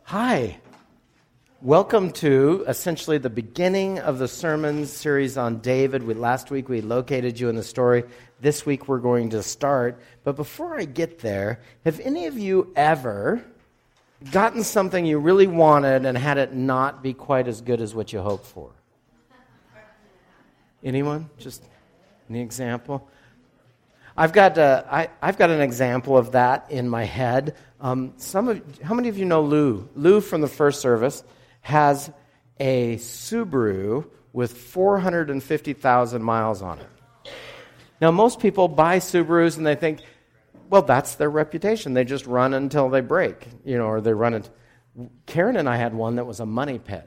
Hi. Welcome to essentially the beginning of the sermon series on David. Last week we located you in the story. This week we're going to start. But before I get there, have any of you ever gotten something you really wanted and had it not be quite as good as what you hoped for? Anyone? Just any example? I've got an example of that in my head. How many of you know Lou? Lou from the first service has a Subaru with 450,000 miles on it. Now, most people buy Subarus and they think, well, that's their reputation. They just run until they break, or they run it. Karen and I had one that was a money pit.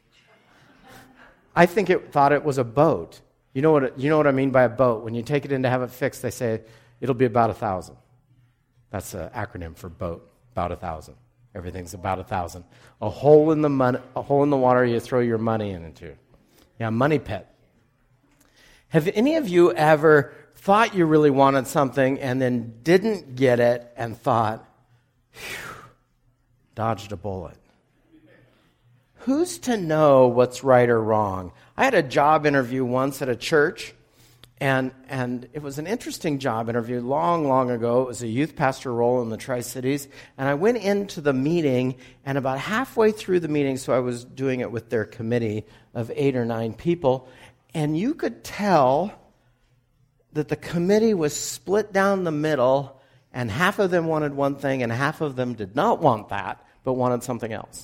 I think it thought it was a boat. You know what I mean by a boat? When you take it in to have it fixed, they say it'll be about 1,000. That's an acronym for boat. About 1,000. Everything's about 1,000. A hole in the water you throw your money into. Yeah, money pit. Have any of you ever thought you really wanted something and then didn't get it and thought, phew, dodged a bullet? Who's to know what's right or wrong? I had a job interview once at a church, and it was an interesting job interview long ago. It was a youth pastor role in the Tri-Cities, and I went into the meeting, and about halfway through the meeting, so I was doing it with their committee of 8 or 9 people, and you could tell that the committee was split down the middle, and half of them wanted one thing, and half of them did not want that, but wanted something else.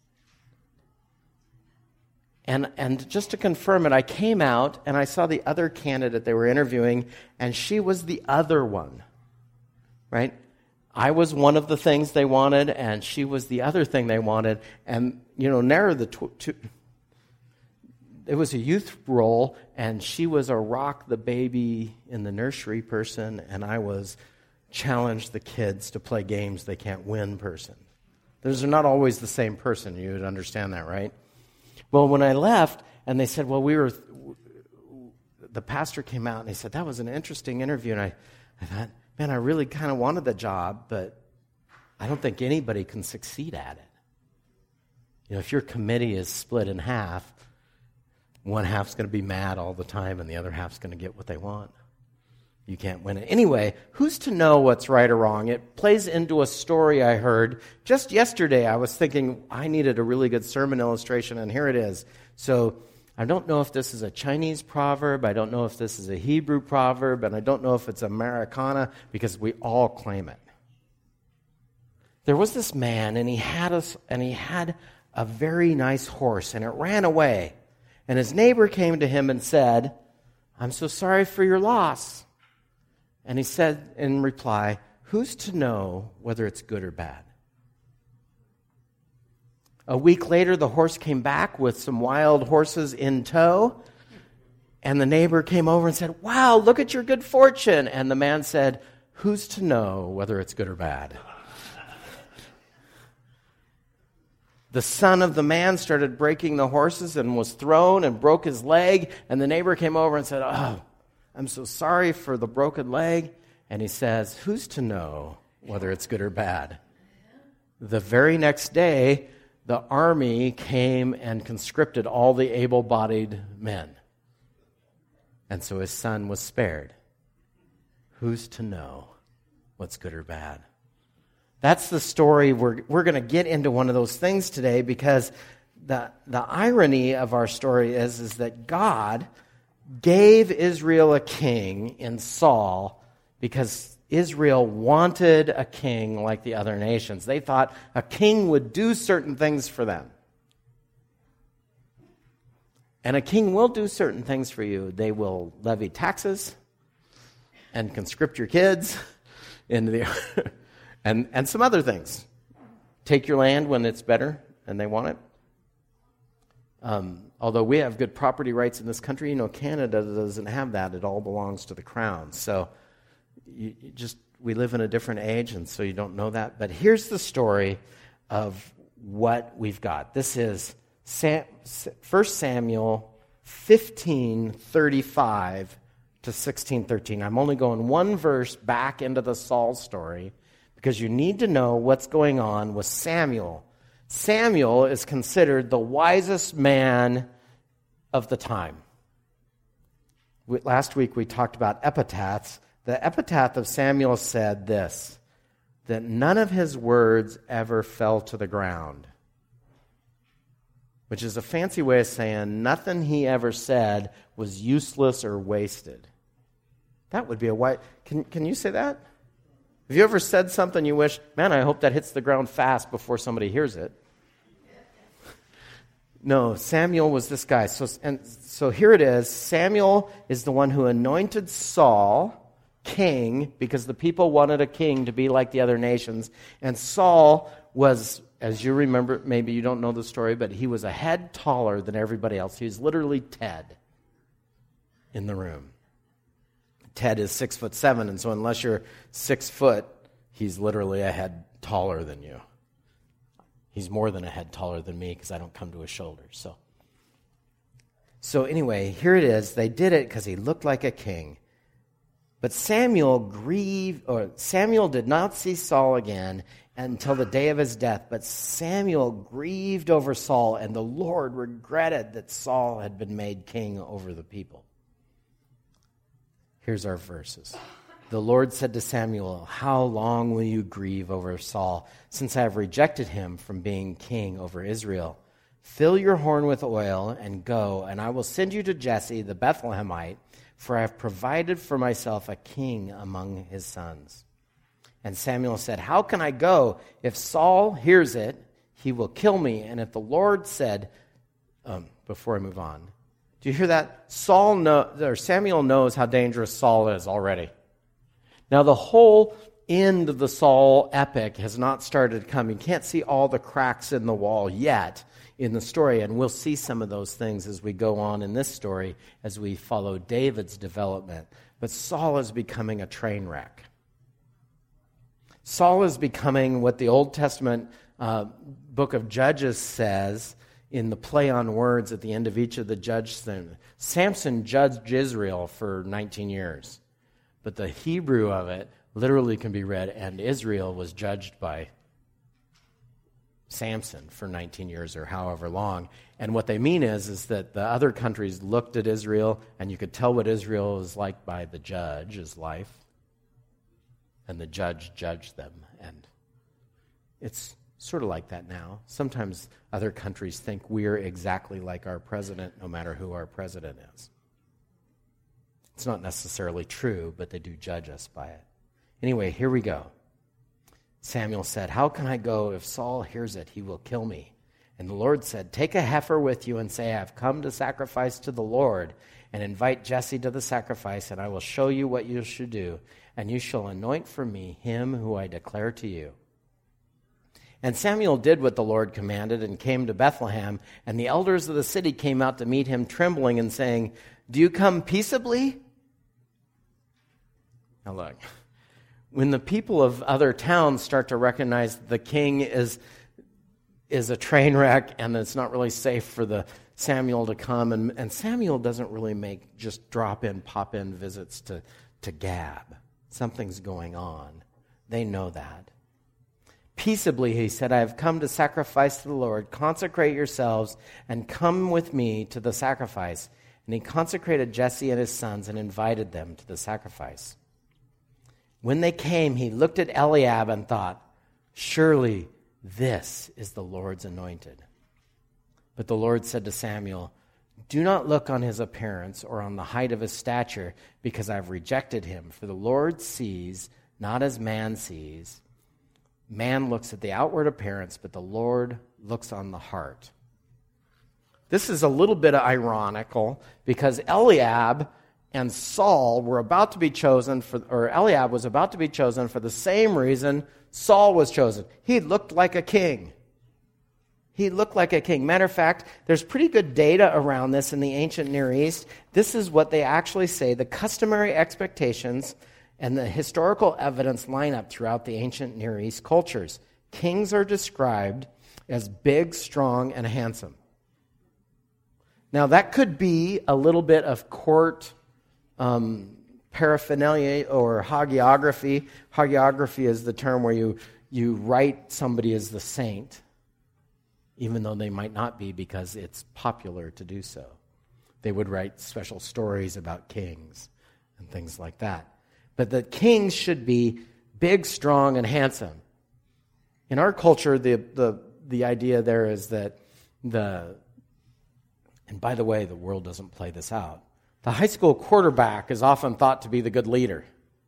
And just to confirm it, I came out and I saw the other candidate they were interviewing, and she was the other one, right? I was one of the things they wanted, and she was the other thing they wanted. And, narrow the two. It was a youth role, and she was a rock the baby in the nursery person, and I was challenge the kids to play games they can't win person. Those are not always the same person. You would understand that, right? Well, when I left, and they said, the pastor came out, and he said, that was an interesting interview. And I thought, man, I really kind of wanted the job, but I don't think anybody can succeed at it. If your committee is split in half, one half's going to be mad all the time, and the other half's going to get what they want. You can't win it. Anyway, who's to know what's right or wrong? It plays into a story I heard just yesterday. I was thinking I needed a really good sermon illustration, and here it is. So I don't know if this is a Chinese proverb. I don't know if this is a Hebrew proverb, and I don't know if it's Americana, because we all claim it. There was this man, and he had a very nice horse, and it ran away. And his neighbor came to him and said, "I'm so sorry for your loss." And he said in reply, "Who's to know whether it's good or bad?" A week later, the horse came back with some wild horses in tow. And the neighbor came over and said, "Wow, look at your good fortune." And the man said, "Who's to know whether it's good or bad?" The son of the man started breaking the horses and was thrown and broke his leg. And the neighbor came over and said, "Oh, I'm so sorry for the broken leg." And he says, "Who's to know whether it's good or bad?" The very next day, the army came and conscripted all the able-bodied men. And so his son was spared. Who's to know what's good or bad? That's the story. We're going to get into one of those things today, because the irony of our story is that God gave Israel a king in Saul because Israel wanted a king like the other nations. They thought a king would do certain things for them. And a king will do certain things for you. They will levy taxes and conscript your kids into the and some other things. Take your land when it's better and they want it. Although we have good property rights in this country, Canada doesn't have that. It all belongs to the crown. So we live in a different age, and so you don't know that. But here's the story of what we've got. This is 1 Samuel 15:35 to 16:13. I'm only going one verse back into the Saul story because you need to know what's going on with Samuel. Samuel is considered the wisest man of the time. Last week we talked about epitaphs. The epitaph of Samuel said this, that none of his words ever fell to the ground, which is a fancy way of saying nothing he ever said was useless or wasted. That would be a wise... Can you say that? Have you ever said something you wish, man, I hope that hits the ground fast before somebody hears it? No, Samuel was this guy. So here it is. Samuel is the one who anointed Saul king because the people wanted a king to be like the other nations. And Saul was, as you remember, maybe you don't know the story, but he was a head taller than everybody else. He was literally Ted in the room. Ted is 6'7", and so unless you're 6 foot, he's literally a head taller than you. He's more than a head taller than me because I don't come to his shoulders. So anyway, here it is. They did it because he looked like a king. But Samuel did not see Saul again until the day of his death. But Samuel grieved over Saul, and the Lord regretted that Saul had been made king over the people. Here's our verses. The Lord said to Samuel, "How long will you grieve over Saul, since I have rejected him from being king over Israel? Fill your horn with oil and go, and I will send you to Jesse the Bethlehemite, for I have provided for myself a king among his sons." And Samuel said, "How can I go? If Saul hears it, he will kill me." And if the Lord said, before I move on, do you hear that? Samuel knows how dangerous Saul is already. Now, the whole end of the Saul epic has not started to come. You can't see all the cracks in the wall yet in the story, and we'll see some of those things as we go on in this story as we follow David's development. But Saul is becoming a train wreck. Saul is becoming what the Old Testament book of Judges says in the play on words at the end of each of the judges things. Samson judged Israel for 19 years. But the Hebrew of it literally can be read, and Israel was judged by Samson for 19 years or however long. And what they mean is that the other countries looked at Israel, and you could tell what Israel was like by the judge's life. And the judge judged them. And it's sort of like that now. Sometimes other countries think we're exactly like our president, no matter who our president is. It's not necessarily true, but they do judge us by it. Anyway, here we go. Samuel said, "How can I go? If Saul hears it, he will kill me." And the Lord said, "Take a heifer with you and say, I have come to sacrifice to the Lord, and invite Jesse to the sacrifice, and I will show you what you should do, and you shall anoint for me him who I declare to you." And Samuel did what the Lord commanded and came to Bethlehem, and the elders of the city came out to meet him trembling and saying, "Do you come peaceably?" Now look, when the people of other towns start to recognize the king is a train wreck and it's not really safe for the Samuel to come, and Samuel doesn't really make just drop-in, pop-in visits to Gab. Something's going on. They know that. "Peaceably," he said, "I have come to sacrifice to the Lord. Consecrate yourselves and come with me to the sacrifice." And he consecrated Jesse and his sons and invited them to the sacrifice. When they came, he looked at Eliab and thought, "Surely this is the Lord's anointed." But the Lord said to Samuel, "Do not look on his appearance or on the height of his stature, because I have rejected him. For the Lord sees not as man sees. Man looks at the outward appearance, but the Lord looks on the heart." This is a little bit ironical because Eliab and Saul were about to be chosen Eliab was about to be chosen for the same reason Saul was chosen. He looked like a king. He looked like a king. Matter of fact, there's pretty good data around this in the ancient Near East. This is what they actually say. The customary expectations and the historical evidence line up throughout the ancient Near East cultures. Kings are described as big, strong, and handsome. Now, that could be a little bit of court paraphernalia or hagiography. Hagiography is the term where you write somebody as the saint. even though they might not be because it's popular to do so. They would write special stories about kings and things like that. But the kings should be big, strong, and handsome. In our culture, the idea there is that and by the way, the world doesn't play this out. The high school quarterback is often thought to be the good leader.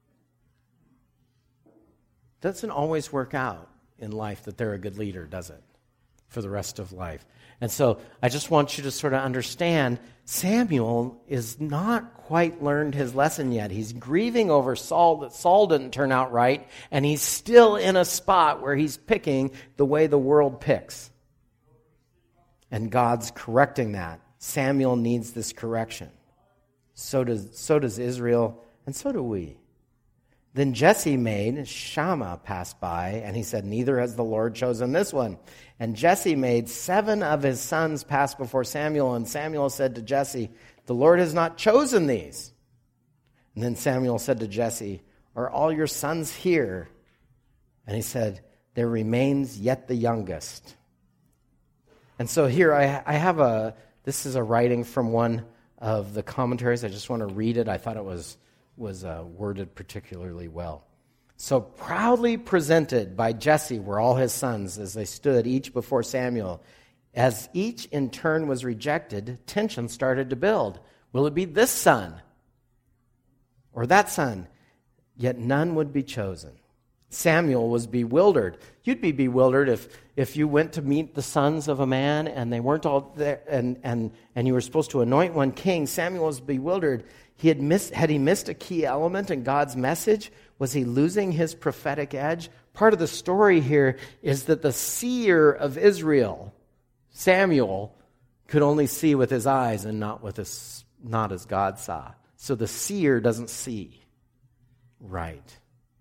Doesn't always work out in life that they're a good leader, does it? For the rest of life. And so I just want you to sort of understand Samuel is not quite learned his lesson yet. He's grieving over Saul, that Saul didn't turn out right, and he's still in a spot where he's picking the way the world picks. And God's correcting that. Samuel needs this correction. So does Israel, and so do we. Then Jesse made Shammah pass by, and he said, neither has the Lord chosen this one. And Jesse made 7 of his sons pass before Samuel, and Samuel said to Jesse, the Lord has not chosen these. And then Samuel said to Jesse, are all your sons here? And he said, there remains yet the youngest. And so here I have this is a writing from one of the commentaries. I just want to read it. I thought it was worded particularly well. So proudly presented by Jesse were all his sons as they stood each before Samuel. As each in turn was rejected, tension started to build. Will it be this son or that son? Yet none would be chosen. Samuel was bewildered. You'd be bewildered if you went to meet the sons of a man and they weren't all there, and you were supposed to anoint one king. Samuel was bewildered. Had he missed a key element in God's message? Was he losing his prophetic edge? Part of the story here is that the seer of Israel, Samuel, could only see with his eyes and not as God saw. So the seer doesn't see right.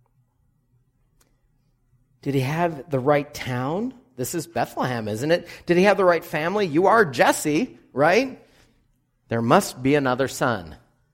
Did he have the right town? This is Bethlehem, isn't it? Did he have the right family? You are Jesse, right? There must be another son.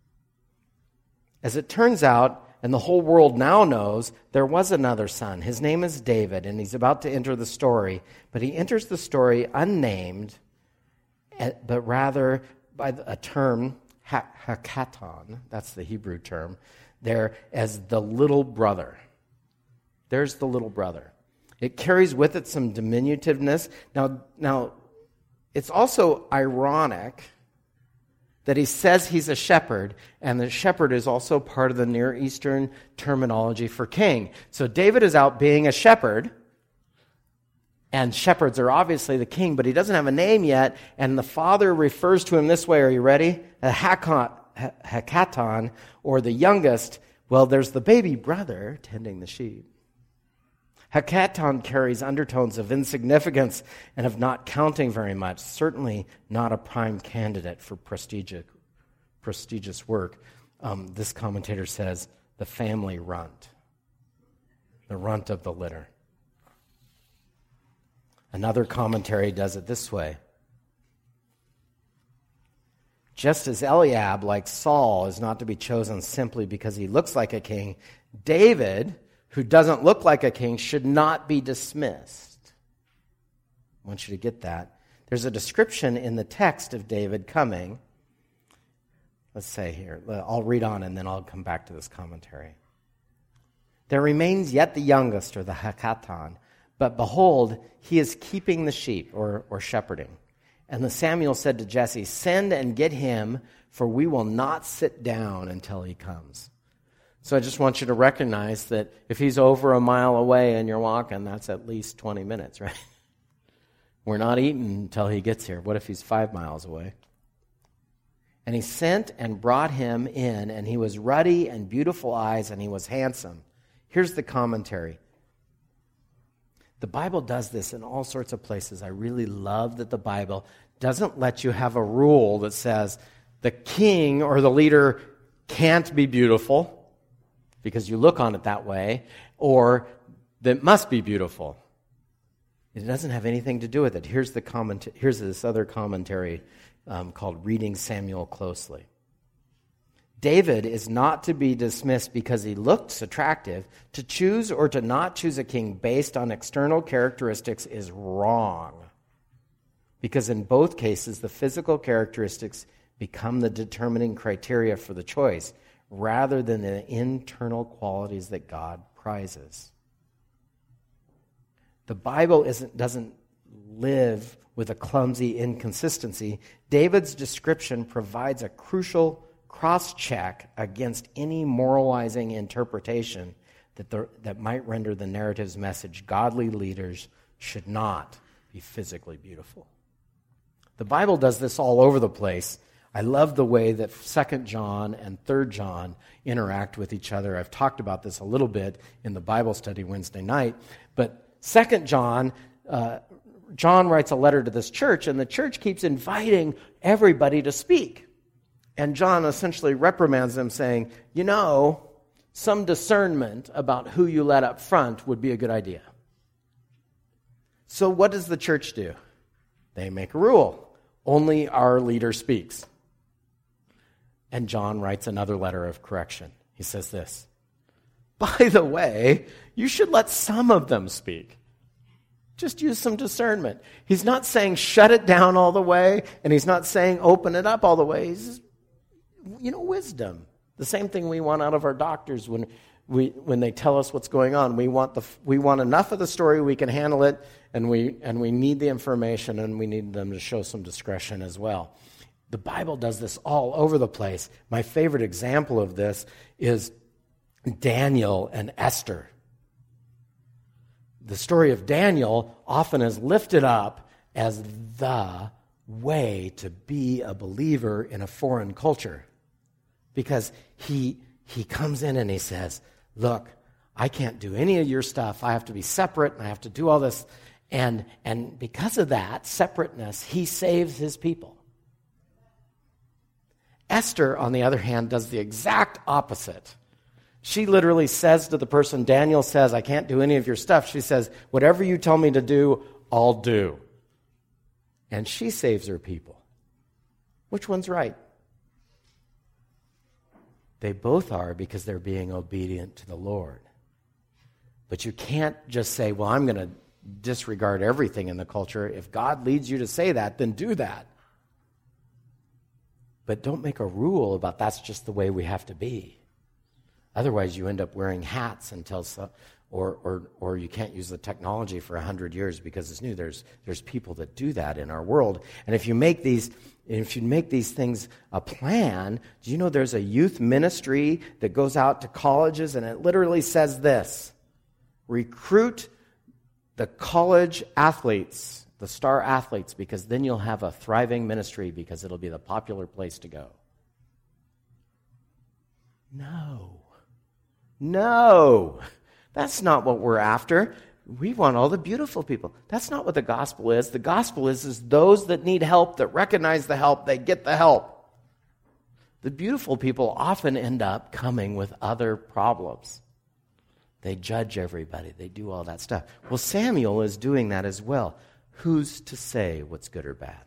As it turns out, and the whole world now knows, there was another son. His name is David, and he's about to enter the story. But he enters the story unnamed, but rather by a term, Hakaton, that's the Hebrew term, there as the little brother. There's the little brother. It carries with it some diminutiveness. Now, it's also ironic that he says he's a shepherd, and the shepherd is also part of the Near Eastern terminology for king. So David is out being a shepherd, and shepherds are obviously the king, but he doesn't have a name yet, and the father refers to him this way. Are you ready? A Hakaton, or the youngest. Well, there's the baby brother tending the sheep. Hakaton carries undertones of insignificance and of not counting very much, certainly not a prime candidate for prestigious work. This commentator says, the family runt, the runt of the litter. Another commentary does it this way. Just as Eliab, like Saul, is not to be chosen simply because he looks like a king, David, who doesn't look like a king, should not be dismissed. I want you to get that. There's a description in the text of David coming. Let's say here, I'll read on and then I'll come back to this commentary. There remains yet the youngest, or the Hakaton, but behold, he is keeping the sheep, or shepherding. And the Samuel said to Jesse, send and get him, for we will not sit down until he comes. So I just want you to recognize that if he's over a mile away and you're walking, that's at least 20 minutes, right? We're not eating until he gets here. What if he's 5 miles away? And he sent and brought him in, and he was ruddy and beautiful eyes, and he was handsome. Here's the commentary. The Bible does this in all sorts of places. I really love that the Bible doesn't let you have a rule that says the king or the leader can't be beautiful, because you look on it that way, or that must be beautiful. It doesn't have anything to do with it. Here's this other commentary called Reading Samuel Closely. David is not to be dismissed because he looks attractive. To choose or to not choose a king based on external characteristics is wrong. because in both cases, the physical characteristics become the determining criteria for the choice, rather than the internal qualities that God prizes. The Bible doesn't live with a clumsy inconsistency. David's description provides a crucial cross-check against any moralizing interpretation that might render the narrative's message: godly leaders should not be physically beautiful. The Bible does this all over the place. I love the way that 2 John and 3 John interact with each other. I've talked about this a little bit in the Bible study Wednesday night. But 2 John, John writes a letter to this church, and the church keeps inviting everybody to speak. And John essentially reprimands them, saying, some discernment about who you let up front would be a good idea. So what does the church do? They make a rule. Only our leader speaks. And John writes another letter of correction. He says this: by the way, you should let some of them speak. Just use some discernment. He's not saying shut it down all the way, and he's not saying open it up all the way. He's wisdom. The same thing we want out of our doctors when they tell us what's going on. We want enough of the story we can handle it, and we need the information, and we need them to show some discretion as well. The Bible does this all over the place. My favorite example of this is Daniel and Esther. The story of Daniel often is lifted up as the way to be a believer in a foreign culture, because he comes in and he says, look, I can't do any of your stuff. I have to be separate, and I have to do all this. And because of that separateness, he saves his people. Esther, on the other hand, does the exact opposite. She literally says to the person, Daniel says, I can't do any of your stuff. She says, whatever you tell me to do, I'll do. And she saves her people. Which one's right? They both are, because they're being obedient to the Lord. But you can't just say, well, I'm going to disregard everything in the culture. If God leads you to say that, then do that. But don't make a rule about that's just the way we have to be. Otherwise, you end up wearing hats or you can't use the technology for 100 years because it's new. There's people that do that in our world. And if you make these things a plan, do you know there's a youth ministry that goes out to colleges, and it literally says this: recruit the college athletes, the star athletes, because then you'll have a thriving ministry, because it'll be the popular place to go. No, that's not what we're after. We want all the beautiful people. That's not what the gospel is. The gospel is those that need help, that recognize the help, they get the help. The beautiful people often end up coming with other problems. They judge everybody. They do all that stuff. Well, Samuel is doing that as well. Who's to say what's good or bad?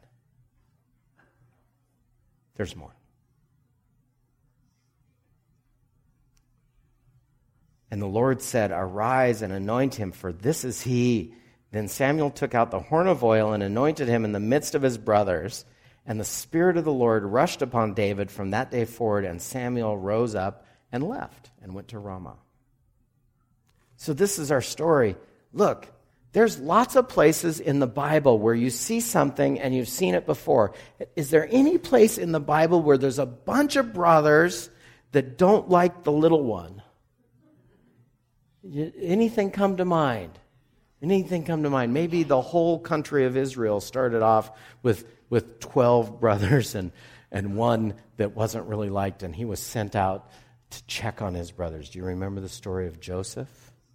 There's more. And the Lord said, arise and anoint him, for this is he. Then Samuel took out the horn of oil and anointed him in the midst of his brothers. And the Spirit of the Lord rushed upon David from that day forward, and Samuel rose up and left and went to Ramah. So this is our story. Look, there's lots of places in the Bible where you see something and you've seen it before. Is there any place in the Bible where there's a bunch of brothers that don't like the little one? Anything come to mind? Anything come to mind? Maybe the whole country of Israel started off with 12 brothers and one that wasn't really liked, and he was sent out to check on his brothers. Do you remember the story of Joseph?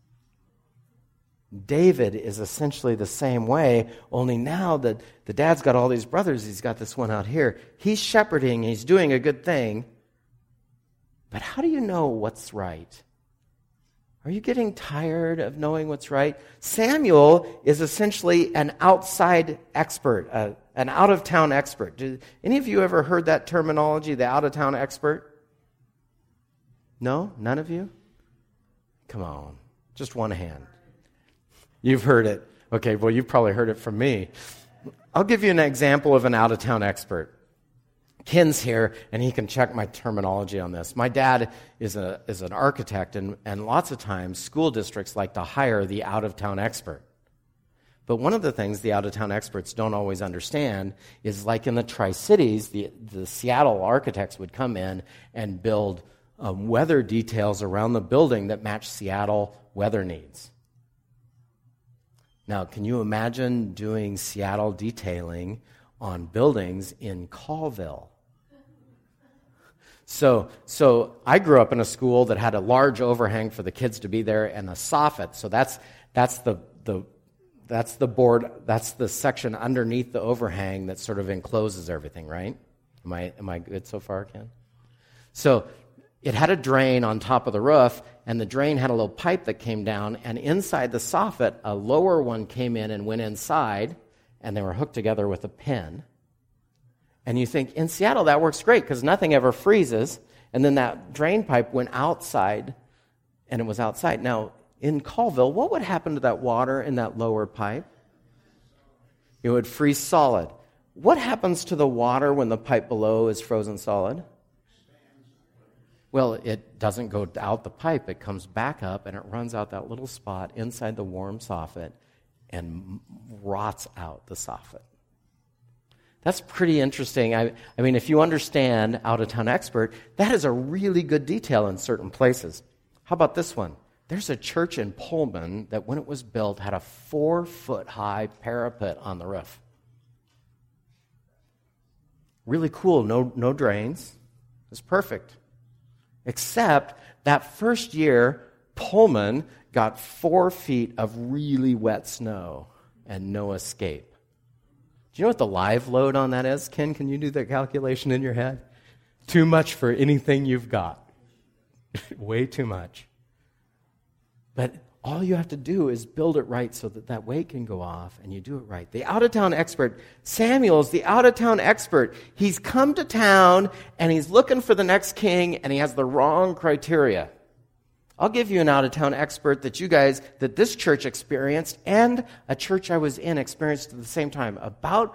David is essentially the same way, only now that the dad's got all these brothers, he's got this one out here. He's shepherding, he's doing a good thing. But how do you know what's right? Are you getting tired of knowing what's right? Samuel is essentially an outside expert, an out-of-town expert. Did any of you ever heard that terminology, the out-of-town expert? No? None of you? Come on. Just one hand. You've heard it. Okay, well, you've probably heard it from me. I'll give you an example of an out-of-town expert. Ken's here, and he can check my terminology on this. My dad is an architect, and lots of times school districts like to hire the out-of-town expert. But one of the things the out-of-town experts don't always understand is, like in the Tri-Cities, the Seattle architects would come in and build weather details around the building that match Seattle weather needs. Now, can you imagine doing Seattle detailing on buildings in Colville? So I grew up in a school that had a large overhang for the kids to be there and a soffit. So that's the board, that's the section underneath the overhang that sort of encloses everything, right? Am I good so far, Ken? So it had a drain on top of the roof, and the drain had a little pipe that came down, and inside the soffit, a lower one came in and went inside, and they were hooked together with a pin. And you think, in Seattle, that works great because nothing ever freezes, and then that drain pipe went outside, and it was outside. Now, in Colville, what would happen to that water in that lower pipe? It would freeze solid. What happens to the water when the pipe below is frozen solid? Well, it doesn't go out the pipe. It comes back up, and it runs out that little spot inside the warm soffit and rots out the soffit. That's pretty interesting. I mean, if you understand out-of-town expert, that is a really good detail in certain places. How about this one? There's a church in Pullman that when it was built had a 4-foot-high parapet on the roof. Really cool, no drains. It's perfect. Except that first year, Pullman got 4 feet of really wet snow and no escape. Do you know what the live load on that is? Ken, can you do that calculation in your head? Too much for anything you've got. Way too much. But all you have to do is build it right so that that weight can go off, and you do it right. The out-of-town expert, Samuel's the out-of-town expert. He's come to town, and he's looking for the next king, and he has the wrong criteria. I'll give you an out-of-town expert that this church experienced, and a church I was in experienced at the same time. About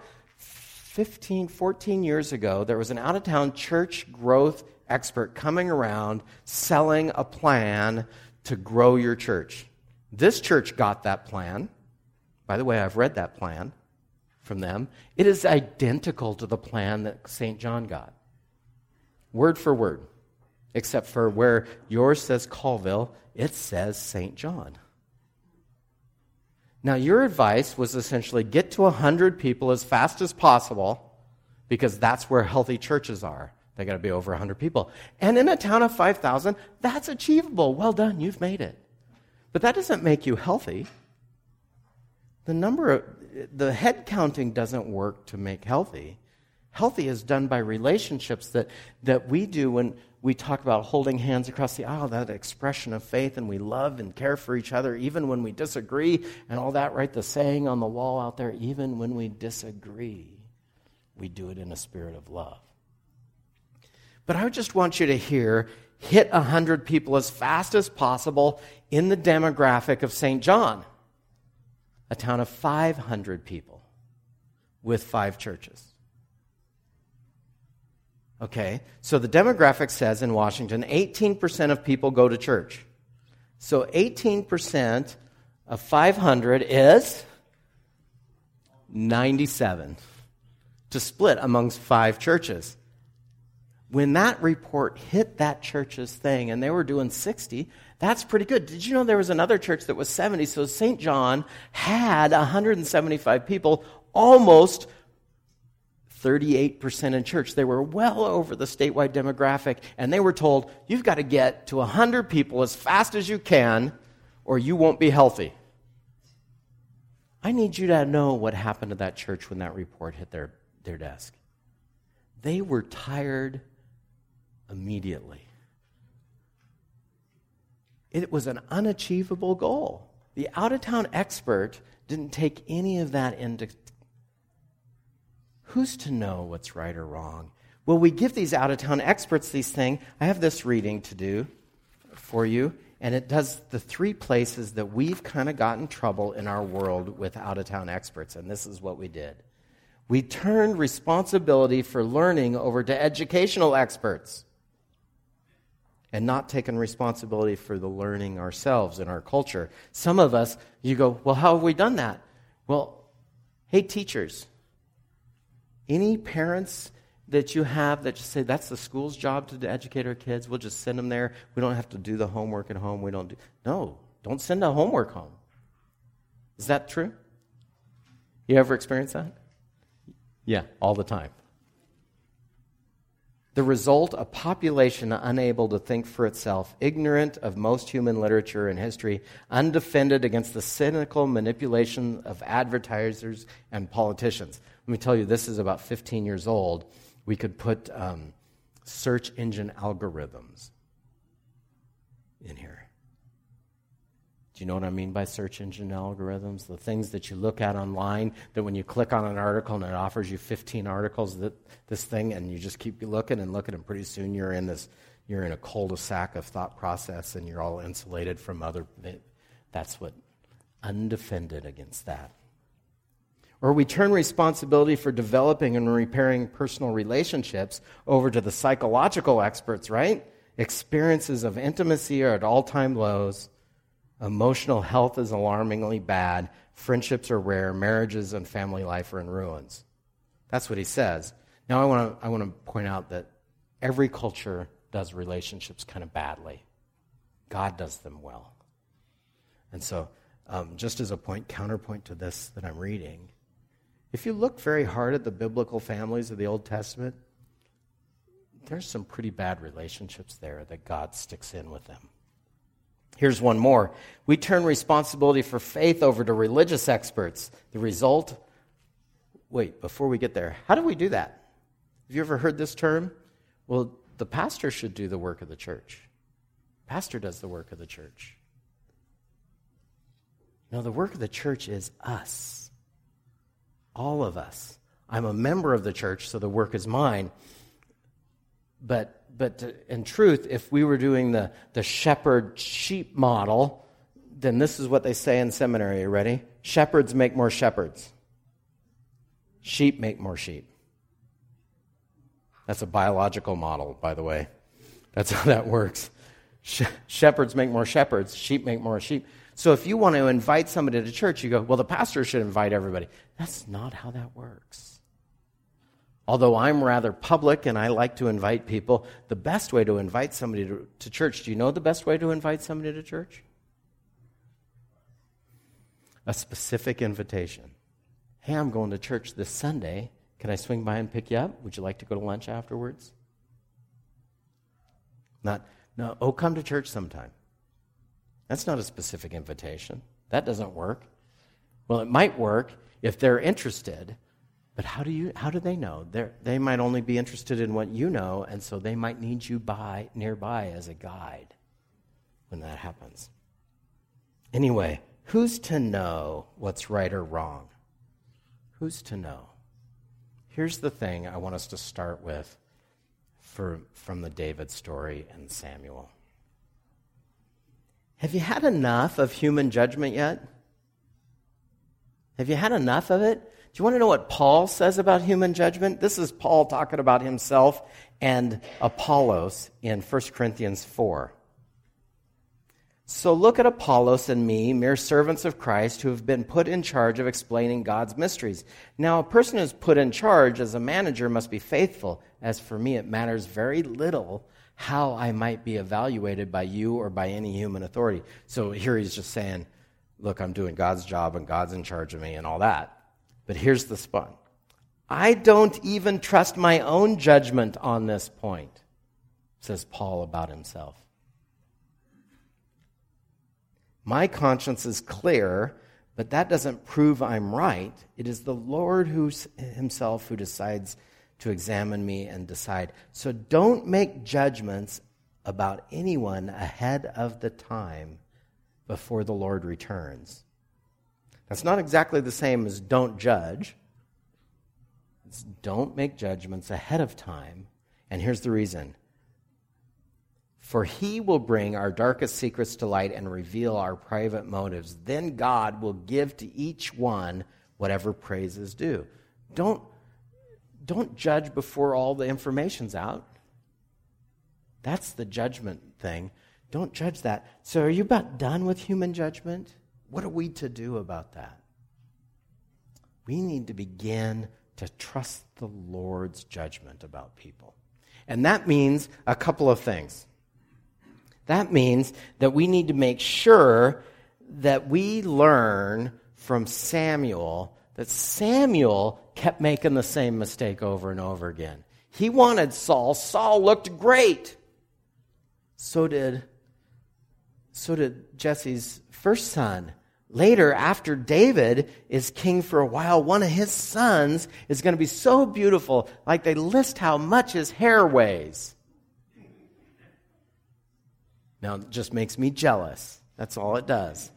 14 years ago, there was an out-of-town church growth expert coming around selling a plan to grow your church. This church got that plan. By the way, I've read that plan from them. It is identical to the plan that St. John got. Word for word. Except for where yours says Colville, it says St. John. Now, your advice was essentially get to 100 people as fast as possible because that's where healthy churches are. They got to be over 100 people. And in a town of 5,000, that's achievable. Well done, you've made it. But that doesn't make you healthy. The head counting doesn't work to make healthy. Healthy is done by relationships that we do when we talk about holding hands across the aisle, that expression of faith, and we love and care for each other even when we disagree and all that, right? The saying on the wall out there, even when we disagree, we do it in a spirit of love. But I just want you to hit 100 people as fast as possible in the demographic of St. John, a town of 500 people with 5 churches. Okay, so the demographic says in Washington, 18% of people go to church. So 18% of 500 is 97 to split amongst 5 churches. When that report hit that church's thing, and they were doing 60, that's pretty good. Did you know there was another church that was 70? So St. John had 175 people, almost 38% in church. They were well over the statewide demographic, and they were told, you've got to get to 100 people as fast as you can, or you won't be healthy. I need you to know what happened to that church when that report hit their desk. They were tired immediately. It was an unachievable goal. The out-of-town expert didn't take any of that into. Who's to know what's right or wrong? Well, we give these out-of-town experts these things. I have this reading to do for you, and it does the 3 places that we've kind of got in trouble in our world with out-of-town experts, and this is what we did. We turned responsibility for learning over to educational experts and not taken responsibility for the learning ourselves in our culture. Some of us, you go, well, how have we done that? Well, hey, teachers, any parents that you have that just say that's the school's job to educate our kids, we'll just send them there. We don't have to do the homework at home. No, don't send the homework home. Is that true? You ever experience that? Yeah, all the time. The result, a population unable to think for itself, ignorant of most human literature and history, undefended against the cynical manipulation of advertisers and politicians. Let me tell you, this is about 15 years old. We could put search engine algorithms in here. Do you know what I mean by search engine algorithms? The things that you look at online, that when you click on an article and it offers you 15 articles, this thing, and you just keep looking and looking, and pretty soon you're in a cul-de-sac of thought process, and you're all insulated from other. That's what undefended against that. Or we turn responsibility for developing and repairing personal relationships over to the psychological experts, right? Experiences of intimacy are at all-time lows. Emotional health is alarmingly bad. Friendships are rare. Marriages and family life are in ruins. That's what he says. Now I want to point out that every culture does relationships kind of badly. God does them well. And so just as a counterpoint to this that I'm reading, if you look very hard at the biblical families of the Old Testament, there's some pretty bad relationships there that God sticks in with them. Here's one more. We turn responsibility for faith over to religious experts. The result, before we get there, how do we do that? Have you ever heard this term? Well, the pastor should do the work of the church. Pastor does the work of the church. No, the work of the church is us. All of us. I'm a member of the church, so the work is mine. But in truth, if we were doing the shepherd-sheep model, then this is what they say in seminary. You ready? Shepherds make more shepherds. Sheep make more sheep. That's a biological model, by the way. That's how that works. Shepherds make more shepherds. Sheep make more sheep. So if you want to invite somebody to church, you go, well, the pastor should invite everybody. That's not how that works. Although I'm rather public and I like to invite people, the best way to invite somebody to church, do you know the best way to invite somebody to church? A specific invitation. Hey, I'm going to church this Sunday. Can I swing by and pick you up? Would you like to go to lunch afterwards? Come to church sometime. That's not a specific invitation. That doesn't work. Well, it might work if they're interested. But how do they know? They might only be interested in what you know, and so they might need you nearby as a guide when that happens. Anyway, who's to know what's right or wrong? Who's to know? Here's the thing I want us to start with from the David story and Samuel. Have you had enough of human judgment yet? Have you had enough of it? Do you want to know what Paul says about human judgment? This is Paul talking about himself and Apollos in 1 Corinthians 4. So look at Apollos and me, mere servants of Christ, who have been put in charge of explaining God's mysteries. Now, a person who's put in charge as a manager must be faithful. As for me, it matters very little how I might be evaluated by you or by any human authority. So here he's just saying, look, I'm doing God's job and God's in charge of me and all that. But here's the spot. I don't even trust my own judgment on this point, says Paul about himself. My conscience is clear, but that doesn't prove I'm right. It is the Lord himself who decides to examine me and decide. So don't make judgments about anyone ahead of the time before the Lord returns. That's not exactly the same as don't judge. It's don't make judgments ahead of time. And here's the reason. For he will bring our darkest secrets to light and reveal our private motives. Then God will give to each one whatever praise is due. Don't don't judge before all the information's out. That's the judgment thing. Don't judge that. So are you about done with human judgment? What are we to do about that? We need to begin to trust the Lord's judgment about people. And that means a couple of things. That means that we need to make sure that we learn from Samuel that Samuel kept making the same mistake over and over again. He wanted Saul. Saul looked great. So did Jesse's first son. Later, after David is king for a while, one of his sons is going to be so beautiful, like they list how much his hair weighs. Now, it just makes me jealous. That's all it does.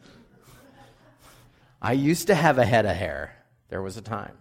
I used to have a head of hair. There was a time.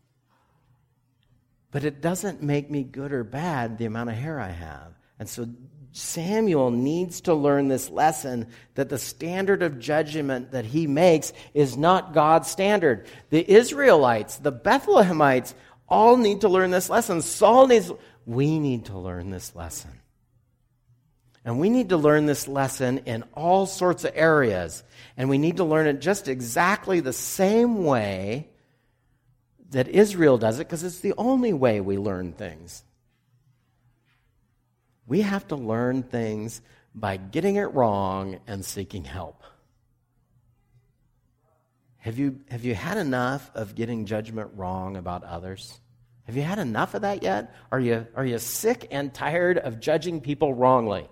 But it doesn't make me good or bad, the amount of hair I have. And so Samuel needs to learn this lesson that the standard of judgment that he makes is not God's standard. The Israelites, the Bethlehemites, all need to learn this lesson. We need to learn this lesson. And we need to learn this lesson in all sorts of areas. And we need to learn it just exactly the same way that Israel does it, because it's the only way we learn things. We have to learn things by getting it wrong and seeking help. Have you had enough of getting judgment wrong about others? Have you had enough of that yet? Are you sick and tired of judging people wrongly?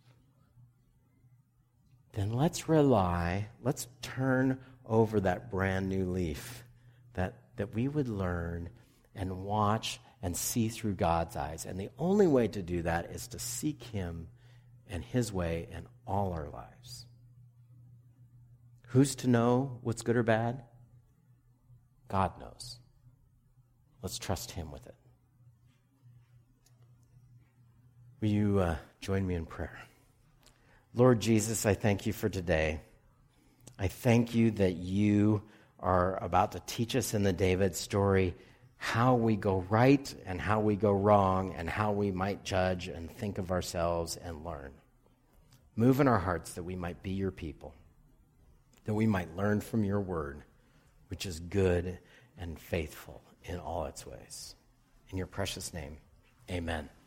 Then let's turn over that brand new leaf, that we would learn and watch and see through God's eyes. And the only way to do that is to seek Him and His way in all our lives. Who's to know what's good or bad? God knows. Let's trust Him with it. Will you join me in prayer? Lord Jesus, I thank you for today. I thank you that you are about to teach us in the David story how we go right and how we go wrong and how we might judge and think of ourselves and learn. Move in our hearts that we might be your people, that we might learn from your word, which is good and faithful in all its ways. In your precious name, amen.